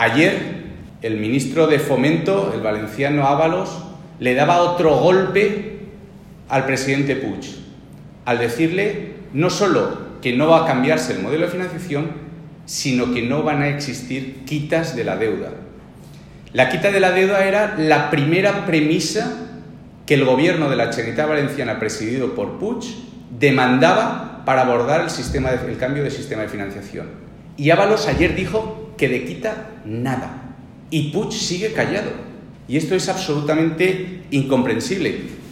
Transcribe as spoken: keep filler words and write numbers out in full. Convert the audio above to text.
Ayer el ministro de Fomento, el valenciano Ábalos, le daba otro golpe al presidente Puig, al decirle no solo que no va a cambiarse el modelo de financiación, sino que no van a existir quitas de la deuda. La quita de la deuda era la primera premisa que el gobierno de la Generalitat Valenciana, presidido por Puig, demandaba para abordar el, sistema de, el cambio de sistema de financiación. Y Ábalos ayer dijo que de quita nada. Y Puig sigue callado. Y esto es absolutamente incomprensible.